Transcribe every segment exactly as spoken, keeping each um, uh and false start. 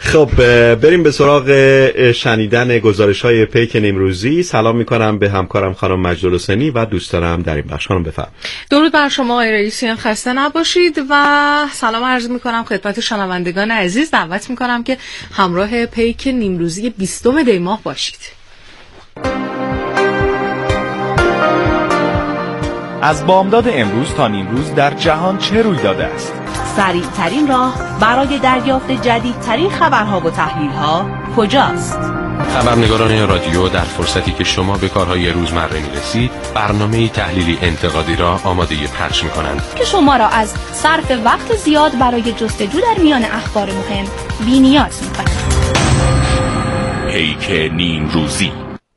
خب بریم به سراغ شنیدن گزارش‌های پیک نیمروزی. سلام می‌کنم به همکارم خانم مجد الحسینی و دوستانم در این بخش. خانم بفرمایید. درود بر شما آقای رئیسیان، خسته نباشید و سلام عرض می‌کنم خدمت شنوندگان عزیز. دعوت می‌کنم که همراه پیک نیمروزی بیستم دی ماه باشید. از بامداد امروز تا نیمروز در جهان چه روی داده است؟ سریع ترین راه برای دریافت جدیدترین خبرها و تحلیل‌ها کجاست؟ خبرنگاران رادیو در فرصتی که شما به کارهای روزمره می‌رسید، برنامه‌ای تحلیلی انتقادی را آماده پخش می‌کنند که شما را از صرف وقت زیاد برای جستجو در میان اخبار مهم بی‌نیاز می‌کند. پیک نیمروزی.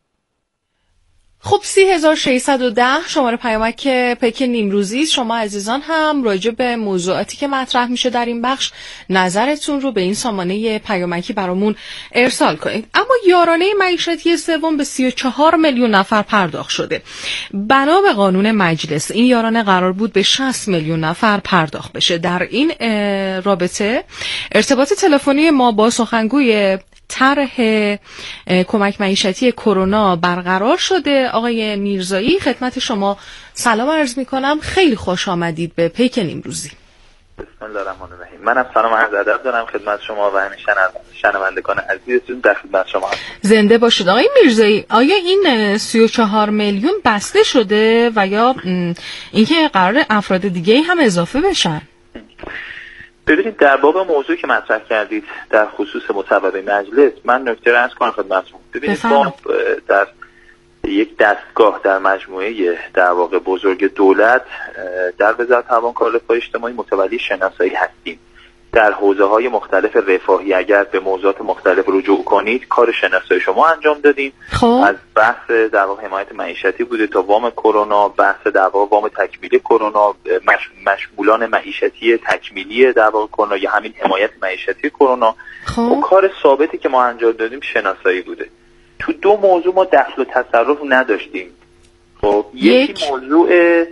خب سی هزار و ششصد و ده شماره پیامک پیک نیمروزی. شما عزیزان هم راجع به موضوعاتی که مطرح میشه در این بخش نظرتون رو به این سامانه پیامکی برامون ارسال کنید. اما یارانه معیشتی سوم به سی و چهار میلیون نفر پرداخت شده. بنا به قانون مجلس این یارانه قرار بود به شصت میلیون نفر پرداخت بشه. در این رابطه ارتباط تلفنی ما با سخنگوی طرح کمک معیشتی کرونا برقرار شده. آقای میرزایی خدمت شما سلام عرض میکنم. خیلی خوش آمدید به پیک نیمروزی. بسم الله الرحمن الرحیم. منم سلام عرض ادب دارم خدمت شما و همه شنوندگان عزیزتون در خدمت شما هستم. زنده باشید. آقای میرزایی، آیا این سی و چهار میلیون بسته شده و یا اینکه قرار افراد دیگه هم اضافه بشن؟ ببینید در باب موضوعی که مطرح کردید در خصوص مصوبه مجلس، من نکته را عرض کنم خدمتتون. ببینید ما در یک دستگاه در مجموعه در واقع بزرگ دولت در وزارت تعاون کار رفاه اجتماعی متولی شناسایی هستیم. در حوزه‌های مختلف رفاهی اگر به موضوعات مختلف رجوع کنید کار شناسایی شما انجام دادیم. خوب. از بحث در واقع حمایت معیشتی بوده تا وام کرونا، بحث در واقع وام تکمیلی کرونا، مش... مشمولان معیشتی تکمیلی در واقع کرونا یا همین حمایت معیشتی کرونا. خب کار ثابتی که ما انجام دادیم شناسایی بوده. تو دو موضوع ما دخل و تصرف نداشتیم. خب یک. یکی موضوع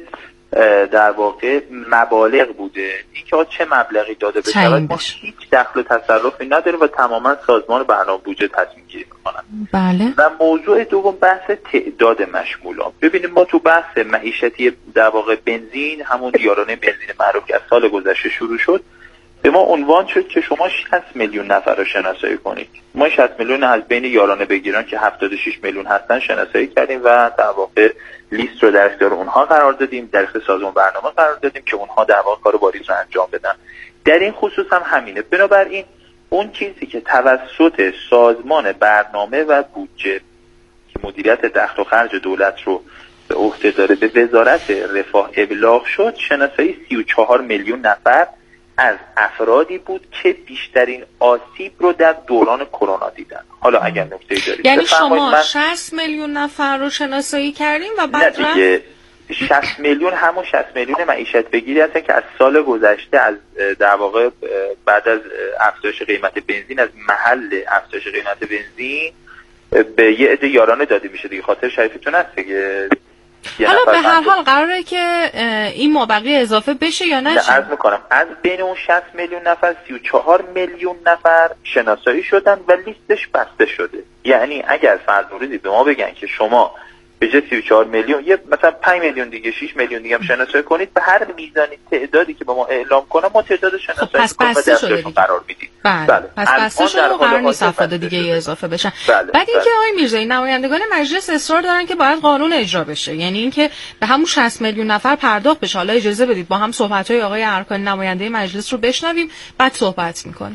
در واقع مبالغ بوده، اینکه چه مبلغی داده بشه. ما هیچ دخل و تصرفی نداریم و تماما سازمان برنامه بودجه تصمیم گیری میکنن. بله. و موضوع دوم بحث تعداد مشمولان. ببینیم ما تو بحث معیشتی در واقع بنزین، همون یارانه بنزین معروف که از سال گذشته شروع شد، به ما عنوان شد که شما شصت میلیون نفر رو شناسایی کنید. ما شصت میلیون از بین یارانه بگیران که هفتاد و شش میلیون هستن شناسایی کردیم و در واقع لیست رو در اختیار اونها قرار دادیم، در اختیار سازمان برنامه قرار دادیم که اونها در واقع کار باریز رو انجام بدن. در این خصوص هم همینه. بنابراین اون چیزی که توسط سازمان برنامه و بودجه که مدیریت دخل و خرج دولت رو به عهده داره به وزارت رفاه ابلاغ شد، شناسایی سی و چهار میلیون نفر از افرادی بود که بیشترین آسیب رو در دوران کرونا دیدن. حالا اگر نکته‌ای دارید یعنی شما شصت میلیون نفر رو شناسایی کردیم و بعد دیگه شصت میلیون همون شصت میلیون معیشت بگیری هستن که از سال گذشته از در واقع بعد از افزایش قیمت بنزین از محل افزایش قیمت بنزین به یه عده یارانه داده میشه دیگه. خاطر شریفتون هست دیگه. حالا به هر حال قراره که این مابقی اضافه بشه یا نشه؟ عرض میکنم از بین اون شصت میلیون نفر سی و چهار میلیون نفر شناسایی شدن و لیستش بسته شده. یعنی اگر فرض روزی به ما بگن که شما به جای سی و چهار میلیون یه مثلا پنج میلیون دیگه شش میلیون دیگه هم شناسایی کنید، به هر میزانی تعدادی که به ما اعلام کنه ما تعداد شناسایی خب پس بسته شده دیگه. قرار میدیم. بله. بله. پس بسته شده و قرار نیست افراد دیگه اضافه بشن. بله. بعد اینکه آقای میرزایی نمایندگان مجلس اصرار دارن که باید قانون اجرا بشه، یعنی اینکه به همون شصت میلیون نفر پرداخت بشه. حالا اجازه بدید با هم صحبت‌های آقای ارکان نماینده مجلس رو بشنویم بعد صحبت می‌کنیم.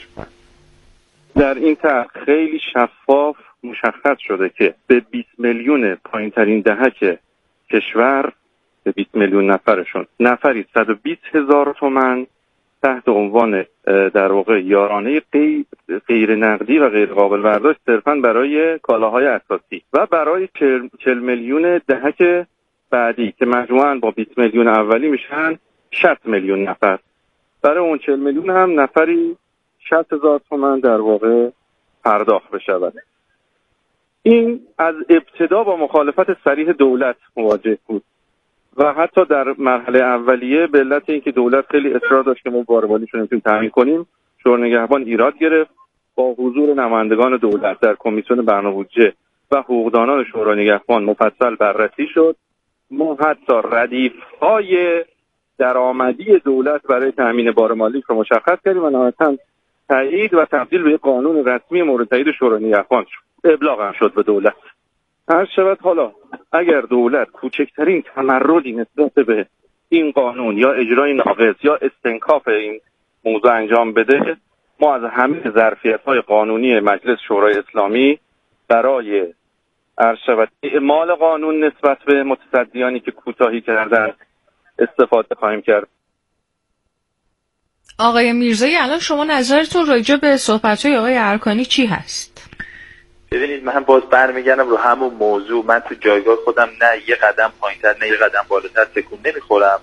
در این طرح خیلی شفاف مشخص شده که به بیست میلیون پایین ترین دهک کشور، به بیست میلیون نفرشون نفری صد و بیست هزار تومان تحت عنوان در واقع یارانه غیر نقدی و غیر قابل برداشت صرفاً برای کالاهای اساسی و برای چهل میلیون دهک بعدی که مجموعاً با بیست میلیون اولی میشن شصت میلیون نفر. برای اون چهل میلیون هم نفری شصت هزار تومان در واقع پرداخت بشود. این از ابتدا با مخالفت صریح دولت مواجه بود و حتی در مرحله اولیه به علت اینکه دولت خیلی اصرار داشت که ما باربالیشون رو تامین کنیم، شورای نگهبان ایراد گرفت با حضور نمایندگان دولت در کمیسیون برنامه بودجه و حقوقدانان شورای نگهبان مفصل بررسی شد. ما حتی ردیف‌های درآمدی دولت برای تامین بار مالی رو مشخص کردیم و نهایتاً تایید و تبدیل به قانون رسمی مورد تایید شورای نگهبان شد. ابلاغ هم شد به دولت. هر شود حالا اگر دولت کوچکترین تمردی نسبت به این قانون یا اجرای ناقص یا استنکاف این موضوع انجام بده، ما از همه ظرفیت‌های قانونی مجلس شورای اسلامی برای هر شود اعمال قانون نسبت به متصدیانی که کوتاهی کردن استفاده خواهیم کرد. آقای میرزایی، الان شما نظرتون راجع به صحبت‌های آقای ارکانی چی هست؟ ببینید، من باز برمیگردم رو همون موضوع. من تو جایگاه خودم نه یه قدم پایین‌تر نه یه قدم بالاتر تکون نمیخورم.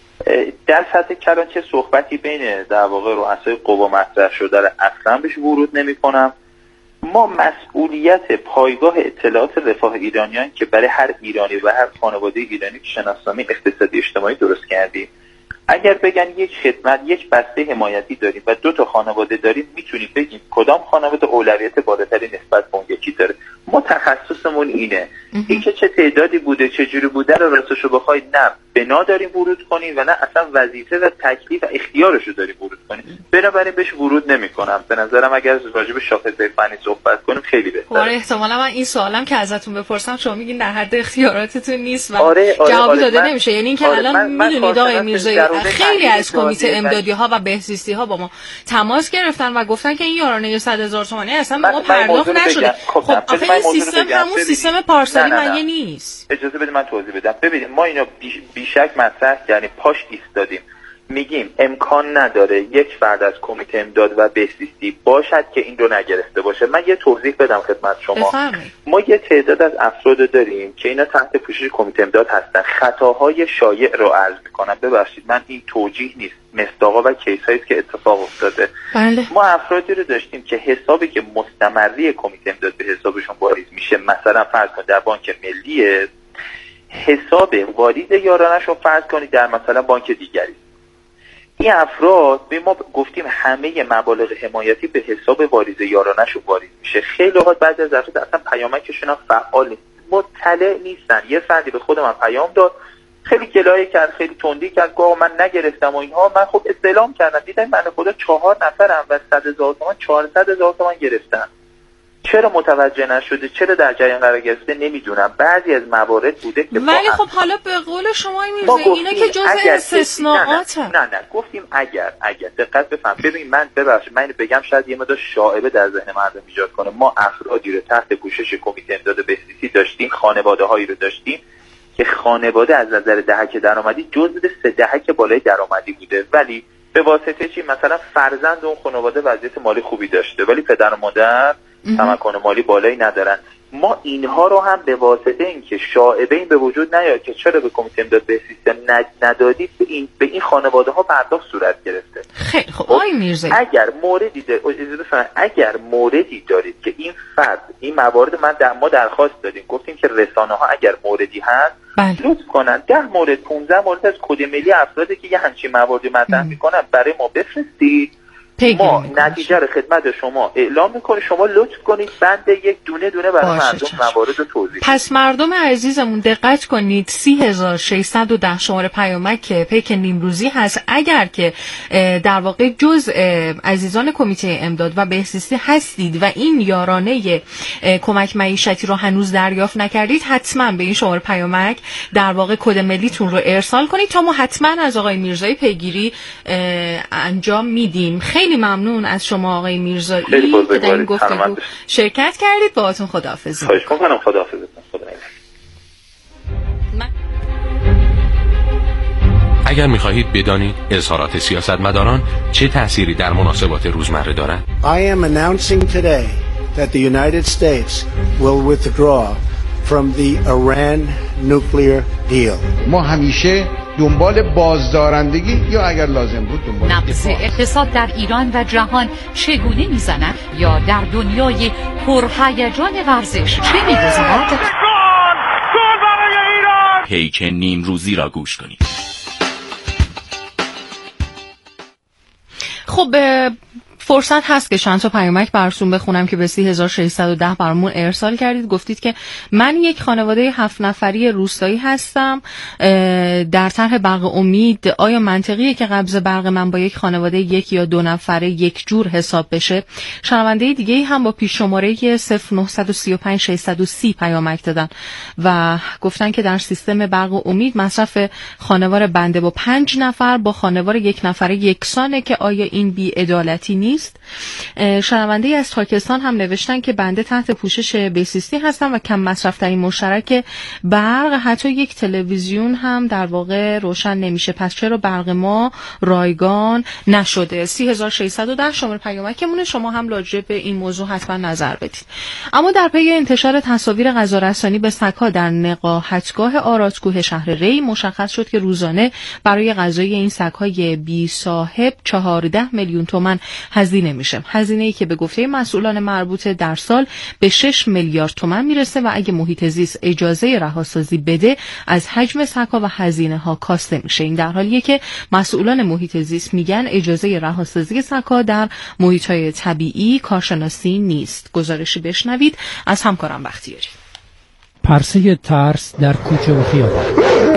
در سطح کلان چه صحبتی بین در واقع رؤسای قوا مطرح شده رو اصلا بهش ورود نمی‌کنم. ما مسئولیت پایگاه اطلاعات رفاه ایرانیان که برای هر ایرانی و هر خانواده ایرانی شناسنامه اقتصادی اجتماعی درست کردیم، اگر بگن یک خدمت یک بسته حمایتی داریم و دو تا خانواده داریم، میتونیم بگیم کدام خانواده اولویت بالاتری نسبت به اون یکی داره. ما تخصصمون اینه. این که چه تعدادی بوده چه جوری بوده رو راستشو بخواید نه بنا داریم ورود کنیم و نه اصلا وظیفه و تکلیف و اختیارشو داریم ورود کنیم. بنابراین بهش ورود نمیکنم. به نظرم اگر راجع به شاخصهای فنی صحبت کنیم خیلی بهتره. آره، احتمالاً من این سوالم که ازتون بپرسم شما میگین در حد اختیاراتتون نیست و آره، آره، جوابی آره، داده من... نمیشه. یعنی اینکه آره، الان میدونید آقای میرزایی خیلی از کمیته امدادی ها و بهزیستی ها با ما تماس گرفتن و گفتن که این یارانه صد هزار تومانی اصلا به ما پرداخت نشده. خب آخه این سیستم همون سیستم پارسالی مگه نیست؟ اجازه بدید من توضیح بدم. ببینید، ما اینا بیشک مطرح کردیم، پاش ایستادیم، میگیم امکان نداره یک فرد از کمیته امداد و بهزیستی باشد که این رو نگرفته باشه. من یه توضیح بدم خدمت شما. بفرمایید. ما یه تعداد از افراد داریم که اینا تحت پوشش کمیته امداد هستن، خطاهای شایع رو عرض میکنم. ببخشید، من این توجیه نیست، مصداقا و کیس هایی که اتفاق افتاده. بله. ما افرادی رو داشتیم که حسابی که مستمری کمیته امداد به حسابشون واریز میشه، مثلا فرض کنید در بانک ملی، حساب واریز یارانش رو فرض کنید در مثلا بانک دیگری. این افراد به ما گفتیم همه مبالغ حمایتی به حساب واریز یارانش رو واریز میشه. خیلی وقت بعضی از افراد اصلا پیامکشون هم فعال نیست، مطلع نیستن. یه فردی به خود من پیام داد، خیلی گلایه کرد، خیلی تندی کرد، گفت من نگرفتم و اینها. من خب استعلام کردم، دیدم من خدا چهار نفرم و صد هزار تومان چهارصد هزار تومان گرفتن. چرا متوجه نشده، چرا در جریان قرار گرفته نمیدونم. بعضی از موارد بوده که ولی خب حالا به قول شما میرزایی اینا که جزء استثناءات نه, نه نه گفتیم اگر اگر دقت بفهم. ببین من ببخشید من بگم شاید یه مقدار شائبه در ذهن مردم ایجاد کنه. ما افرادی رو تحت پوشش کمیته امداد بهزیستی داشتیم، خانواده هایی رو داشتیم که خانواده از نظر دهک درآمدی جزء سه دهک بالای درآمدی بوده، ولی به واسطه چی؟ مثلا فرزند اون خانواده وضعیت مالی خوبی داشته ولی پدر و مادر تمکن مالی بالایی ندارن. ما اینها رو هم به واسطه اینکه شائبه این به وجود نیاد که چرا به کمیته امداد بهزیستی ندادید، به این به این خانواده ها پرداخت صورت گرفته. خیلی خب آقای میرزایی، اگر موردی در... اگر موردی دارید که این فرد این موارد من در ما درخواست دادیم، گفتیم که رسانه ها اگر موردی هست بله. لطف کنن ده مورد پانزده مورد از کد ملی افرادی که یه همچین مواردی مطرح میکنن برای ما بفرستید. ما نتیجه رو خدمت شما اعلام میکنیم، شما لطف کنید بند یک دونه دونه برای مردم موارد رو توضیح. پس مردم عزیزمون دقت کنید، سی هزار و ششصد و ده شماره پیامک پیک نیمروزی هست. اگر که در واقع جز عزیزان کمیته امداد و بهزیستی هستید و این یارانه کمک معیشتی رو هنوز دریافت نکردید، حتما به این شماره پیامک در واقع کد ملیتون رو ارسال کنید تا ما حتما از آقای میرزایی پیگیری انجام میدیم. خیلی ممنون از شما آقای میرزایی که در این گفتگو شرکت کردید. باهاتون خداحافظی. خواهش می‌کنم. خداحافظی. خدا اگر می‌خواهید بدانید اظهارات سیاستمداران چه تأثیری در مناسبات روزمره دارد. I am announcing today that the United States will withdraw from the Iran nuclear deal. ما همیشه دنبال بازدارندگی یا اگر لازم بود دنبال نبض اقتصاد در ایران و جهان چگونه میزند یا در دنیای پرهیجان ورزش چه میگذرد؟ گل برای ایران! پیک نیمروزی را گوش کنید. خب فرصت هست که چند تا پیامک براتون بخونم که به سی هزار و ششصد و ده برامون ارسال کردید. گفتید که من یک خانواده هفت نفری روستایی هستم در طرح برق امید. آیا منطقیه که قبض برق من با یک خانواده یک یا دو نفره یک جور حساب بشه؟ شنونده دیگه هم با پیش شماره صفر نه سه پنج شش صفر صفر پیامک دادن و گفتن که در سیستم برق امید مصرف خانوار بنده با پنج نفر با خانوار یک نفره یکسانه که آیا این بی‌عدالتی نیست؟ شنونده از پاکستان هم نوشتن که بنده تحت پوشش بیسیستی هستم و کم مصرف ترین مشترک برق، حتی یک تلویزیون هم در واقع روشن نمیشه، پس چرا برق ما رایگان نشده؟ سی هزار و ششصد و ده شماره پیامکمونه. شما هم راجع به این موضوع حتما نظر بدید. اما در پی انتشار تصاویر غذارسانی به سگ‌ها در نقاهتگاه آرادکوه شهر ری مشخص شد که روزانه برای غذای این سگ‌های بی صاحب چهارده میلیون تومان هزینه میشه. هزینه‌ای که به گفته مسئولان مربوطه در سال به شش میلیارد تومان میرسه و اگه محیط زیست اجازه رهاسازی بده از حجم سگ‌ها و هزینه‌ها کاسته میشه. این در حالیه که مسئولان محیط زیست میگن اجازه رهاسازی سگ‌ها در محیط‌های طبیعی کارشناسی نیست. گزارشی بشنوید از همکارم بختیاری. پرسه ترس در کوچه و خیابان.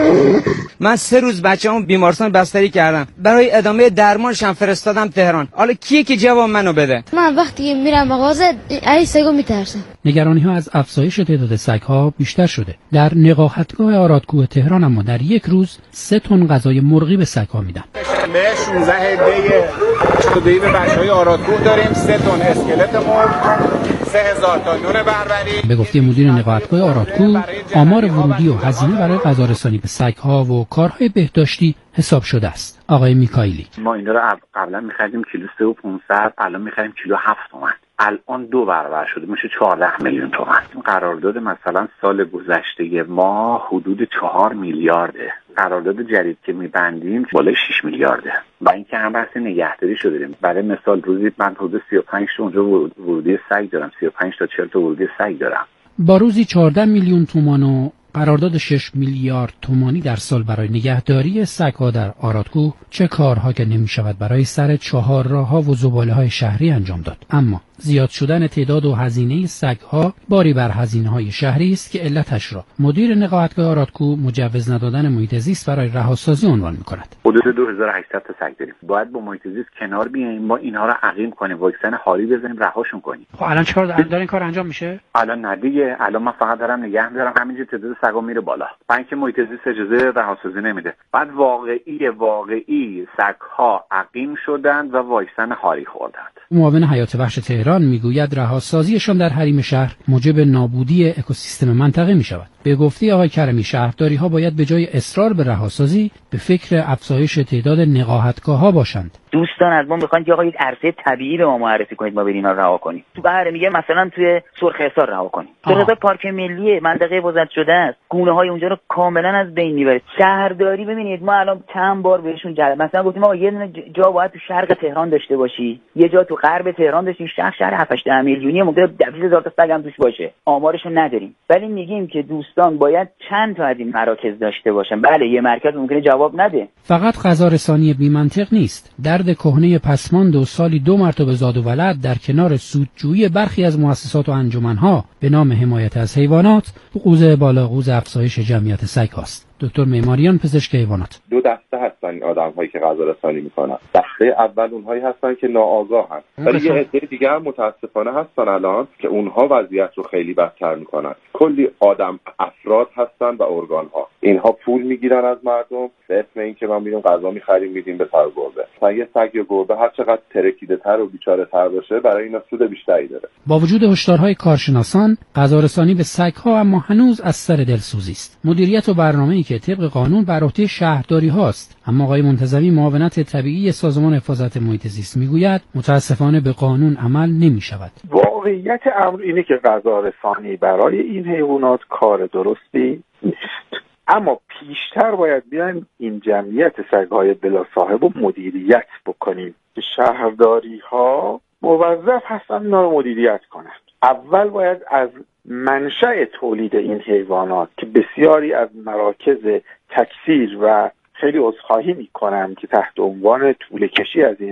من سه روز بچه‌مو بیمارستان بستری کردم، برای ادامه درمانشم فرستادم تهران. حالا کیه که جواب منو بده؟ من وقتی میرم مغازه ای سگو میترسم. نگرانی‌ها از افزایش تعداد سگ‌ها بیشتر شده. در نقاهتگاه آرادکوه تهران اما در یک روز سه تن غذای مرغی به سگ‌ها میدن. به شانزده هدیه هدیه به بچه‌های آرادکوه داریم، سه تن اسکلت مرغ، سه هزار تا نون بربری. به گفته مدیر نقاهتگاه آرادکوه آمار ورودی و هزینه برای غذارسانی به سگ‌ها و کارهای بهداشتی حساب شده است. آقای میکائیلی: ما اینا رو قبلا می‌خریدیم کیلو سه و پانصد، الان می‌خریم کیلو هفت تومن. الان دو برابر شده، میشه چهارده میلیون تومان. قرارداد مثلا سال گذشته ما حدود چهار میلیارده. قرارداد جدید که میبندیم بالای شش میلیارده. و اینکه هم بحث نگهداری شده داریم. برای مثال روزی من حدود سی و پنج تا اونجا ورودی سگ دارم، سی و پنج تا چهل تا ورودی سگ دارم. با روزی چهارده میلیون تومان و قرارداد شش میلیارد تومانی در سال برای نگهداری سگ‌ها در آرادکوه، چه کارها که نمی‌شود برای سر چهارراه‌ها و زباله‌های شهری انجام داد. اما زیاد شدن تعداد و هزینه سگ‌ها باری بر هزینه‌های شهری است که علتش را مدیر نقاهتگاه آرادکوه مجوز ندادن محیط زیست برای رهاسازی عنوان می‌کند. حدود دو هزار و هشتصد تا سگ داریم. باید با محیط زیست کنار بیاییم، ما اینها رو عقیم کنیم، واکسن هاری بزنیم، رهاشون کنیم. خب الان چرا داره این کار انجام میشه؟ الان نه دیگه، الان من فقط دارم نگه می‌دارم، همینجوری تعداد سگا میره بالا. بانک محیط زیست اجازه رهاسازی نمیده. بعد واقعی واقعی سگ‌ها عقیم شدند و واکسن هاری خوردند. معاون حیات وحش تهران میگوید رهاسازیشان در حریم شهر موجب نابودی اکوسیستم منطقه می شود. به گفته آقای کرمی شهرداری ها باید به جای اصرار به رهاسازی به فکر افزایش تعداد نقاهتگاه ها باشند. دوستان از ما میخوان که آقا یک عرصه طبیعی به ما معرفی کنید، ما بریم اینا رها کنیم. تو بحر میگه مثلا توی سرخ حصار رها کنیم. سرخ پارک ملی منطقه وزارت شده است. گونه های اونجا رو کاملا از بین میبره. شهرداری ببینید ما الان چند بار بهشون جلب مثلا گفتیم آقا یه دونه جا باید تو شرق تهران داشته باشی، یه جا تو غرب تهران داشتیم، شهر شهر هفت هشت میلیونی ممکنه دویست هزار تا سگ هم توش باشه. آمارشو نداریم. ولی میگیم که دوستان باید چند تا از این مراکز داشته باشن. بله یه مرکز ممکنه جواب نده. فقط غذارسانی بی منطق نیست. درد کهنه پسماند و سالی دو مرتبه زاد و ولد در کنار سودجویی برخی از مؤسسات و انجمنها به نام حمایت از حیوانات قوز بالاقوز افزایش جمعیت سگ هاست. دکتر معماریان پزشک حیوانات: دو دسته هستن این آدم‌هایی که غذارسانی میکنن. دسته اول اونهایی هستن که ناآگاهن، ولی یه عده دیگه هم متاسفانه هستن الان که اونها وضعیت رو خیلی بدتر میکنن. کلی آدم افراد هستن و ارگان‌ها، اینها پول میگیرن از مردم به اسم اینکه ما میریم غذا میخریم میدیم به سگ و گربه. یه سگ یا گربه هر چقدر ترکیده‌تر و بیچاره‌تر باشه برای اینا سود بیشتری داره. با وجود هشدارهای کارشناسان، غذارسانی به سگ‌ها اما هنوز از سر دلسوزی است. مدیریت و برنامه‌ای که طبق قانون بر عهده شهرداری هاست، اما آقای منتظمی معاونت طبیعی سازمان حفاظت محیط زیست میگوید متاسفانه به قانون عمل نمی شود. واقعیت امر اینه که غذارسانی برای این حیوانات کار درستی نیست، اما پیشتر باید بیایم این جمعیت سگ‌های بلا صاحب رو مدیریت بکنیم که شهرداری ها موظف هستن اینا رو مدیریت کنند. اول باید از منشأ تولید این حیوانات که بسیاری از مراکز تکثیر و خیلی عذرخواهی میکنم که تحت عنوان طول کشی از این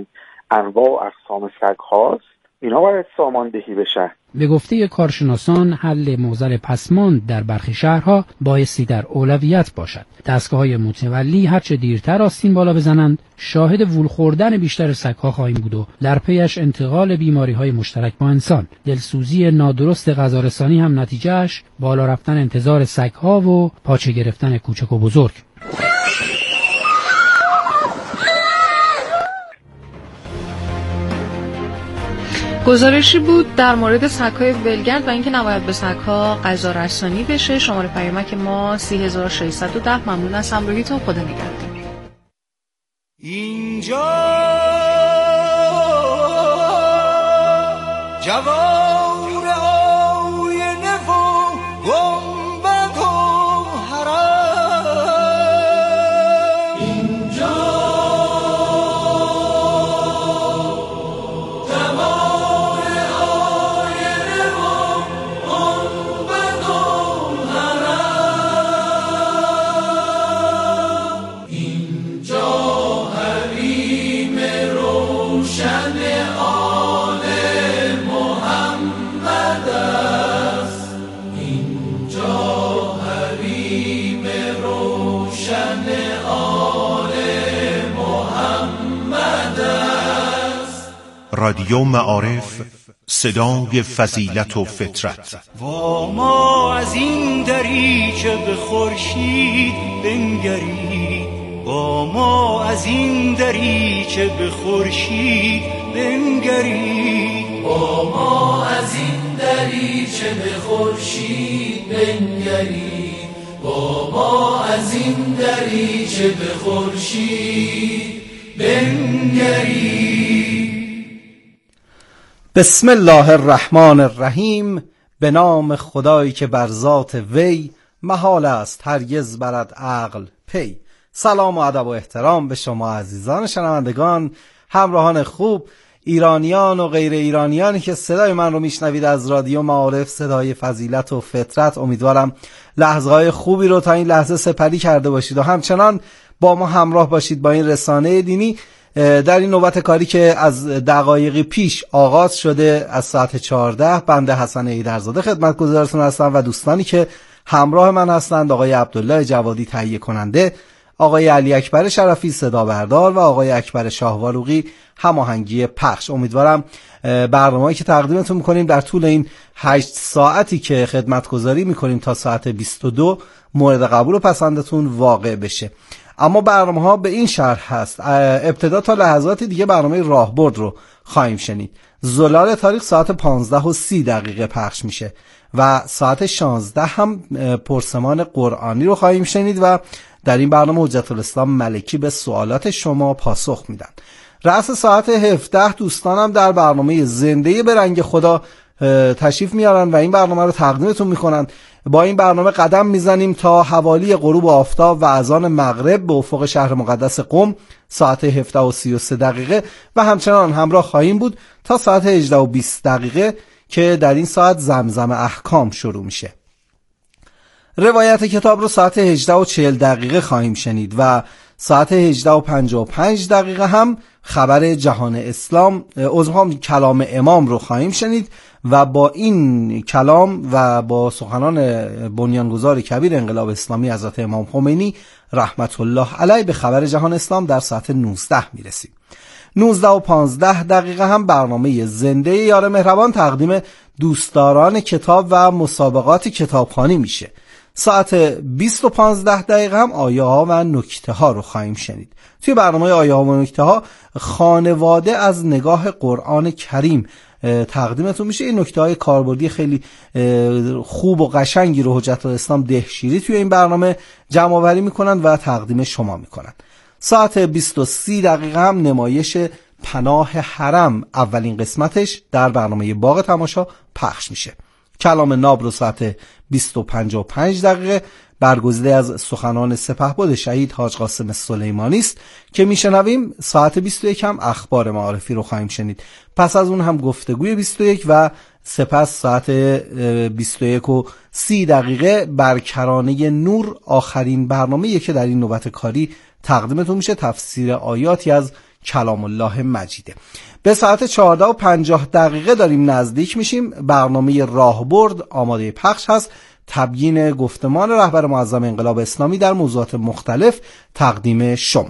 انواع و اقسام سگ هاست، اینا باید ساماندهی بشن. به گفته کارشناسان حل معضل پسماند در برخی شهرها بایستی در اولویت باشد. دستگاه‌های متولی هرچه دیرتر آستین بالا بزنند شاهد وول خوردن بیشتر سگ‌ها خواهیم بود و در پیش انتقال بیماری‌های مشترک با انسان. دلسوزی نادرست غذارسانی هم نتیجهش بالا رفتن انتظار سگ‌ها و پاچه گرفتن کوچک و بزرگ. گزارشی بود در مورد سگ‌های ولگرد و اینکه نباید به سگ‌ها غذا رسانی بشه. شماره پیامک ما سه هزار و ششصد و ده. ممنون از همراهیتون. خدا نگهدار. اینجا جوار آینه و گنبد و حرم، اینجا رادیو معارف، صدای فضیلت و فطرت. و ما از این دریچه به خورشید بنگرید، و ما از این دریچه به خورشید بنگرید، و ما از این دریچه به خورشید بنگرید، و ما از این دریچه به خورشید بنگرید. بسم الله الرحمن الرحیم. به نام خدایی که بر ذات وی محال است هرگز برد عقل پی. سلام و ادب و احترام به شما عزیزان شنوندگان، همراهان خوب، ایرانیان و غیر ایرانیانی که صدای من رو میشنوید از رادیو معارف، صدای فضیلت و فطرت. امیدوارم لحظه‌های خوبی رو تا این لحظه سپری کرده باشید و همچنان با ما همراه باشید با این رسانه دینی در این نوبت کاری که از دقایقی پیش آغاز شده. از ساعت چهارده بنده حسن ایدرزاده خدمتگزارتون هستم و دوستانی که همراه من هستند آقای عبدالله جوادی تهیه کننده، آقای علی اکبر شرفی صدا بردار و آقای اکبر شاهواروقی هماهنگی پخش. امیدوارم برنامه‌ای که تقدیمتون می‌کنیم در طول این هشت ساعتی که خدمتگزاری می‌کنیم تا ساعت بیست و دو مورد قبول و پسندتون واقع بشه. اما برنامه ها به این شرح هست: ابتدا تا لحظات دیگه برنامه راهبرد رو خواهیم شنید. زلال تاریخ ساعت پانزده و سی دقیقه پخش میشه و ساعت شانزده هم پرسمان قرآنی رو خواهیم شنید و در این برنامه حجت الاسلام ملکی به سوالات شما پاسخ میدن. رأس ساعت هفده دوستانم در برنامه زنده به رنگ خدا تشریف میارن و این برنامه رو تقدیمتون میکنن. با این برنامه قدم میزنیم تا حوالی غروب آفتاب و اذان مغرب به افق شهر مقدس قم ساعت هفده و سی و سه دقیقه و همچنان همراه خواهیم بود تا ساعت هجده و بیست دقیقه که در این ساعت زمزم احکام شروع میشه. روایت کتاب رو ساعت هجده و چهل دقیقه خواهیم شنید و ساعت هجده و پنجاه و پنج دقیقه هم خبر جهان اسلام، عذرخواهم کلام امام رو خواهیم شنید و با این کلام و با سخنان بنیانگذار کبیر انقلاب اسلامی حضرت امام خمینی رحمت الله علیه به خبر جهان اسلام در ساعت نوزده میرسیم. نوزده و پانزده دقیقه هم برنامه زنده یار مهربان تقدیم دوستداران کتاب و مسابقات کتابخوانی میشه. ساعت بیست و پانزده دقیقه هم آیه ها و نکته ها رو خواهیم شنید. توی برنامه آیه ها و نکته ها خانواده از نگاه قرآن کریم تقدیمتون میشه. این نکته های کاربردی خیلی خوب و قشنگی رو حجت الاسلام دهشیری توی این برنامه جمع آوری میکنن و تقدیم شما میکنن. ساعت بیست و سه دقیقه هم نمایش پناه حرم اولین قسمتش در برنامه باغ تماشا پخش میشه. کلام ناب رو ساعت بیست و پنج و پنج دقیقه برگزیده از سخنان سپهبد شهید حاج قاسم سلیمانی است که میشنویم. ساعت بیست و یک هم اخبار معارفی رو خواهیم شنید. پس از اون هم گفتگوی بیست و یک و سپس ساعت بیست و یک و سی دقیقه بر کرانه نور آخرین برنامه‌ای که در این نوبت کاری تقدیمتون میشه، تفسیر آیاتی از کلام الله مجیده. به ساعت چهارده و پنجاه دقیقه داریم نزدیک میشیم. برنامه راهبرد آماده پخش هست. تبیین گفتمان رهبر معظم انقلاب اسلامی در موضوعات مختلف تقدیم شما.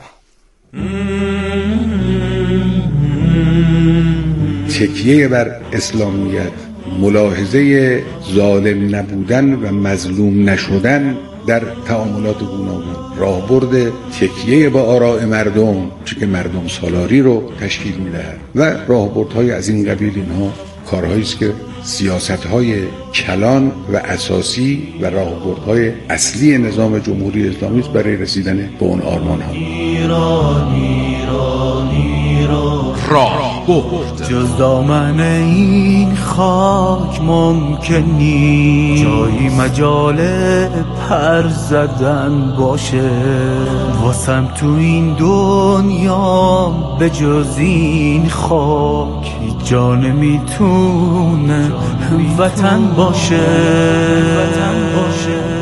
تکیه بر اسلامیت، ملاحظه ظالم نبودن و مظلوم نشدن در تعاملات گوناگون، راهبرد تکیه با آراء مردم چه که مردم سالاری رو تشکیل می‌دهد و راهبردهای از این قبیل، اینها کارهایی است که سیاست‌های کلان و اساسی و راهبردهای اصلی نظام جمهوری اسلامی است برای رسیدن به اون آرمان‌ها. ایران ایران ایران راهبرد جز دامن این خاک ممکن نیست جایی مجال پر زدن باشه واسم تو این دنیا به جز این خاک هیچ جا نمیتونه وطن باشه وطن باشه.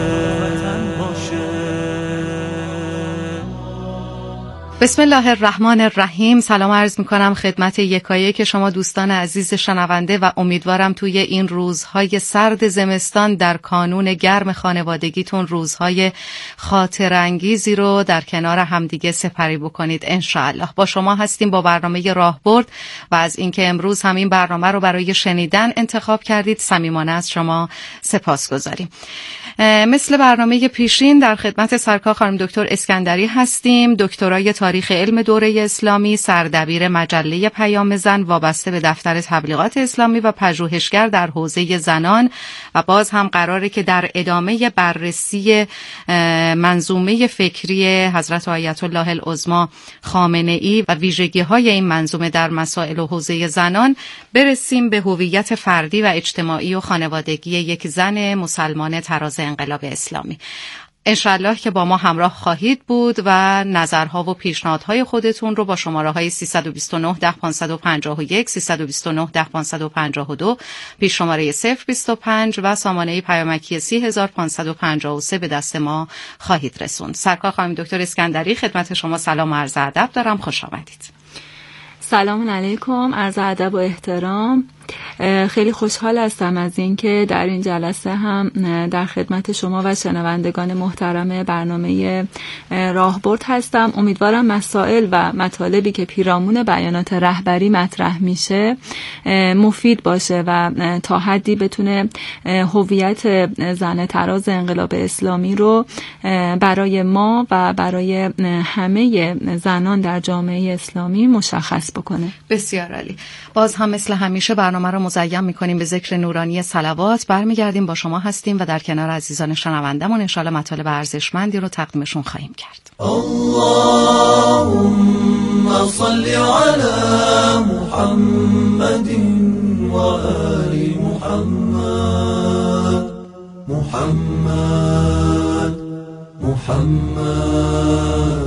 بسم الله الرحمن الرحیم. سلام عرض میکنم خدمت یکایک شما دوستان عزیز شنونده و امیدوارم توی این روزهای سرد زمستان در کانون گرم خانوادگیتون روزهای خاطر انگیزی رو در کنار همدیگه سپری بکنید انشاءالله. با شما هستیم با برنامه راهبرد و از اینکه امروز همین برنامه رو برای شنیدن انتخاب کردید صمیمانه از شما سپاسگزاریم. مثل برنامه پیشین در خدمت سرکار خانم دکتر اسکندری هستیم، دکترای تاریخ علم دوره اسلامی، سردبیر مجله پیام زن وابسته به دفتر تبلیغات اسلامی و پژوهشگر در حوزه زنان و باز هم قراره که در ادامه بررسی منظومه فکری حضرت آیت الله العظما خامنه ای و ویژگی‌های این منظومه در مسائل و حوزه زنان برسیم به هویت فردی و اجتماعی و خانوادگی یک زن مسلمان تراز انقلاب اسلامی. انشالله که با ما همراه خواهید بود و نظرها و پیشنهادهای خودتون رو با شماره‌های سیصد و بیست و نه ده پانصد و پنجاه و یک، سیصد و بیست و نه ده پانصد و پنجاه و دو، پیش شماره صفر بیست و پنج و سامانه پیامکی سی هزار پانصد و پنجاه و سه به دست ما خواهید رسوند. سرکار خانم دکتر اسکندری خدمت شما سلام و عرض ادب دارم. خوش آمدید. سلام علیکم، عرض ادب و احترام. خیلی خوشحال هستم از اینکه در این جلسه هم در خدمت شما و شنوندگان محترم برنامه راهبرد هستم. امیدوارم مسائل و مطالبی که پیرامون بیانات رهبری مطرح میشه مفید باشه و تا حدی بتونه هویت زن تراز انقلاب اسلامی رو برای ما و برای همه زنان در جامعه اسلامی مشخص بکنه. بسیار عالی. باز هم مثل همیشه برنامه رو مزین می‌کنیم به ذکر نورانی صلوات. برمیگردیم با شما هستیم و در کنار عزیزان شنوندمون ان شاءالله مطالب ارزشمندی رو تقدیمشون خواهیم کرد. اللهم صل علی محمد و آل محمد محمد محمد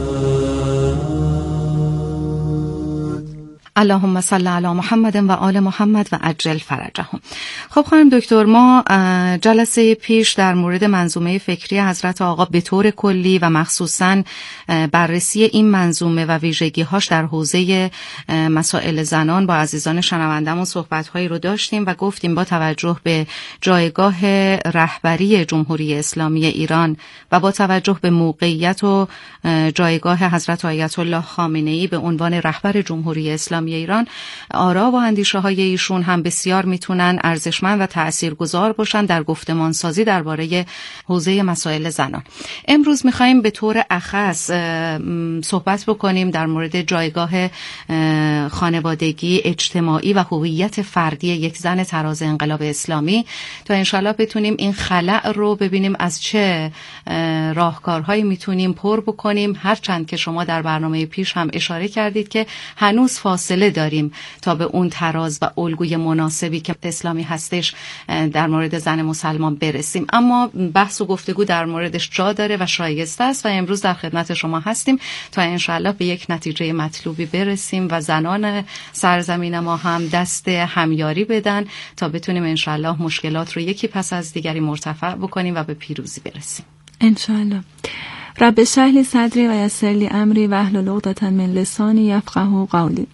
اللهم صل علی محمد و آل محمد و عجل فرجهم. خب خانم دکتر، ما جلسه پیش در مورد منظومه فکری حضرت آقا به طور کلی و مخصوصاً بررسی این منظومه و ویژگی‌هاش در حوزه مسائل زنان با عزیزان شنونده‌مون صحبت‌هایی رو داشتیم و گفتیم با توجه به جایگاه رهبری جمهوری اسلامی ایران و با توجه به موقعیت و جایگاه حضرت آیت الله خامنه‌ای به عنوان رهبر جمهوری اسلامی ایران، آرا و اندیشه های ایشون هم بسیار میتونن ارزشمند و تاثیرگذار باشن در گفتمان سازی درباره حوزه مسائل زنان. امروز میخوایم به طور اخص صحبت بکنیم در مورد جایگاه خانوادگی، اجتماعی و هویت فردی یک زن تراز انقلاب اسلامی تا انشالله بتونیم این خلأ رو ببینیم از چه راهکارهایی میتونیم پر بکنیم، هرچند که شما در برنامه پیش هم اشاره کردید که هنوز فاصله داریم تا به اون تراز و الگوی مناسبی که اسلامی هستش در مورد زن مسلمان برسیم، اما بحث و گفتگو در موردش جا داره و شایسته است و امروز در خدمت شما هستیم تا انشالله به یک نتیجه مطلوبی برسیم و زنان سرزمین ما هم دست همیاری بدن تا بتونیم انشالله مشکلات رو یکی پس از دیگری مرتفع بکنیم و به پیروزی برسیم انشالله. رب اشرح لی صدری و یسر لی امری واحلل عقدة من لسانی یفقهوا قولی.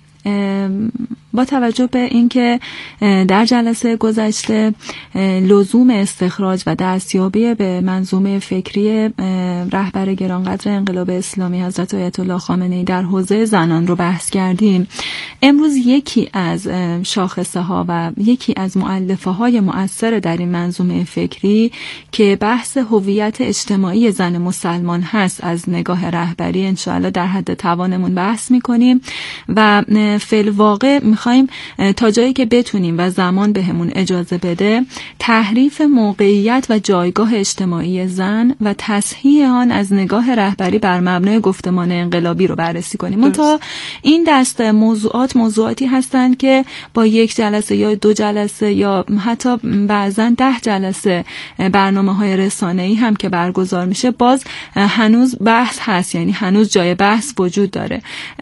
با توجه به اینکه در جلسه گذشته لزوم استخراج و دستیابی به منظومه فکری رهبر گرانقدر انقلاب اسلامی حضرت آیت الله خامنه‌ای در حوزه زنان رو بحث کردیم، امروز یکی از شاخصه ها و یکی از مؤلفه های مؤثر در این منظومه فکری که بحث هویت اجتماعی زن مسلمان هست از نگاه رهبری انشاءالله در حد توانمون بحث میکنیم و فی‌الواقع میخوایم تا جایی که بتونیم و زمان بهمون اجازه بده تحریف موقعیت و جایگاه اجتماعی زن و تصحیح آن از نگاه رهبری بر مبنای گفتمان انقلابی رو بررسی کنیم. منتها این دست موضوعات موضوعاتی هستند که با یک جلسه یا دو جلسه یا حتی بعضا ده جلسه برنامه‌های رسانه‌ای هم که برگزار میشه باز هنوز بحث هست، یعنی هنوز جای بحث وجود داره.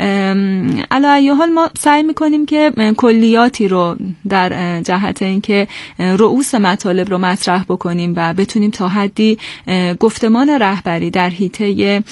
علی ای حال ما سعی میکنیم که کلیاتی رو در جهت اینکه رؤوس مطالب رو مطرح بکنیم و بتونیم تا حدی گفتمان رهبری در حیطه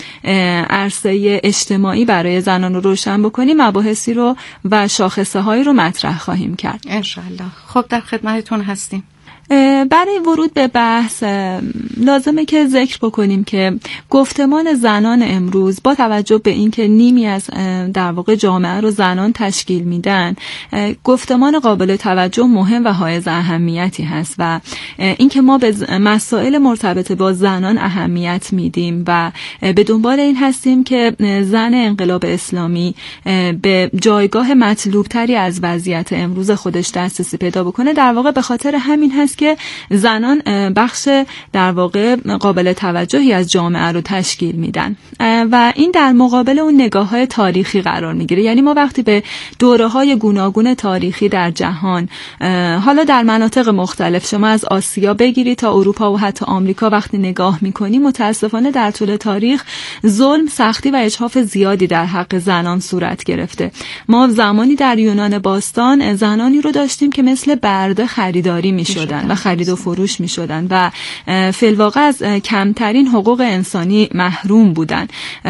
عرصه اجتماعی برای زنان رو روشن بکنیم، مباحثی رو و شاخصه هایی رو مطرح خواهیم کرد انشالله. خب در خدمتتون هستیم. برای ورود به بحث لازمه که ذکر بکنیم که گفتمان زنان امروز با توجه به اینکه نیمی از در واقع جامعه رو زنان تشکیل میدن، گفتمان قابل توجه مهم و حائز اهمیتی هست و اینکه ما به مسائل مرتبط با زنان اهمیت میدیم و به دنبال این هستیم که زن انقلاب اسلامی به جایگاه مطلوب تری از وضعیت امروز خودش دسترسی پیدا بکنه، در واقع به خاطر همین هست که زنان بخش در واقع قابل توجهی از جامعه رو تشکیل میدن و این در مقابل اون نگاه‌های تاریخی قرار میگیره. یعنی ما وقتی به دوره‌های گوناگون تاریخی در جهان، حالا در مناطق مختلف، شما از آسیا بگیری تا اروپا و حتی آمریکا، وقتی نگاه میکنی متاسفانه در طول تاریخ ظلم، سختی و اجحاف زیادی در حق زنان صورت گرفته. ما زمانی در یونان باستان زنانی رو داشتیم که مثل برده خریداری میشدن و خرید و فروش می شدن و فی الواقع از کمترین حقوق انسانی محروم بودن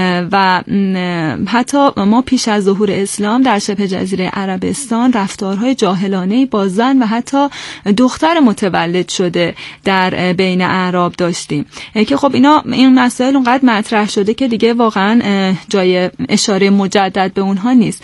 و حتی ما پیش از ظهور اسلام در شبه جزیره عربستان رفتارهای جاهلانه‌ای با زن و حتی دختر متولد شده در بین اعراب داشتیم که خب اینا این مسائل اونقدر مطرح شده که دیگه واقعا جای اشاره مجدد به اونها نیست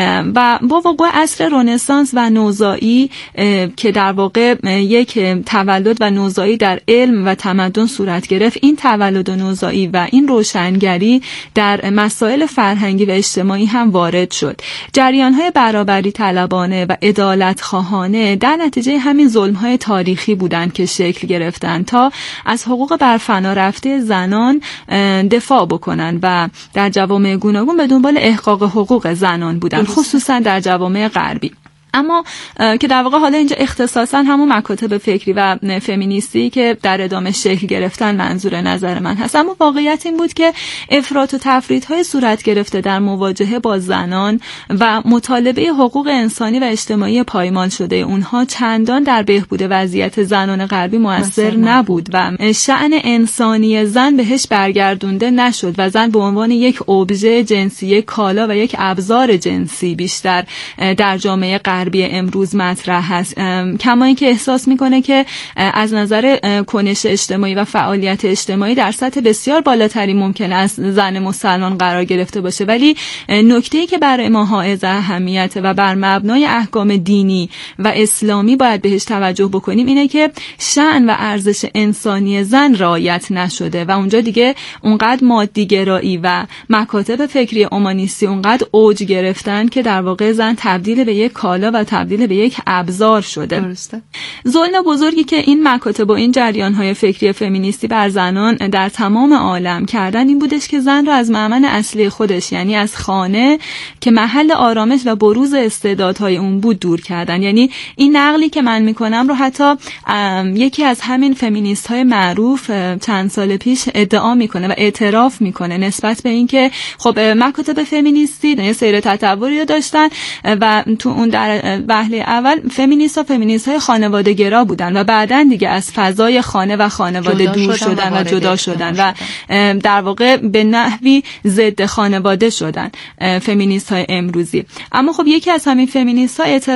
و با وقوع عصر رنسانس و نوزایی که در واقع یک تولد و نوزایی در علم و تمدن صورت گرفت، این تولد و نوزایی و این روشنگری در مسائل فرهنگی و اجتماعی هم وارد شد. جریان‌های برابری طلبانه و عدالت خواهانه در نتیجه همین ظلم‌های تاریخی بودند که شکل گرفتند تا از حقوق برفنا رفته زنان دفاع بکنن و در جوامع گوناگون به دنبال احقاق حقوق زنان بودند، خصوصا در جوامع غربی. اما که در واقع حالا اینجا اختصاصا همون مکاتب فکری و فمینیستی که در ادامه شکل گرفتن منظور نظر من هست، اما واقعیت این بود که افراط و تفریط‌های صورت گرفته در مواجهه با زنان و مطالبه حقوق انسانی و اجتماعی پایمال شده اونها چندان در بهبود وضعیت زنان غربی مؤثر نبود و شأن انسانی زن بهش برگردونده نشد و زن به عنوان یک ابژه جنسی، یک کالا و یک ابزار جنسی بیشتر در جامعه غربی امروز مطرح هست، کما اینکه احساس میکنه که از نظر کنش اجتماعی و فعالیت اجتماعی در سطح بسیار بالاتری ممکن است زن مسلمان قرار گرفته باشه. ولی نکته‌ای که برای ما حائز اهمیت و بر مبنای احکام دینی و اسلامی باید بهش توجه بکنیم اینه که شأن و ارزش انسانی زن رعایت نشده و اونجا دیگه اونقدر مادی‌گرایی و مکاتب فکری اومانیستی اونقدر اوج گرفتن که در واقع زن تبدیل به یک کالا و تبدیل به یک ابزار شده. درسته. ظلم بزرگی که این مکاتب و این جریان‌های فکری فمینیستی بر زنان در تمام عالم کردن این بودش که زن را از مأمن اصلی خودش، یعنی از خانه که محل آرامش و بروز استعدادهای اون بود، دور کردن. یعنی این نقلی که من میکنم رو حتی یکی از همین فمینیست‌های معروف چند سال پیش ادعا میکنه و اعتراف میکنه نسبت به اینکه خب مکاتب فمینیستی یه سیر تطوری رو داشتن و تو اون در وهله اول فمینیست ها فمینیست های خانواده گرا بودن و بعدن دیگه از فضای خانه و خانواده دور شدن, شدن و جدا شدن و در واقع به نحوی ضد خانواده شدن فمینیست های امروزی. اما خب یکی از همین فمینیست ها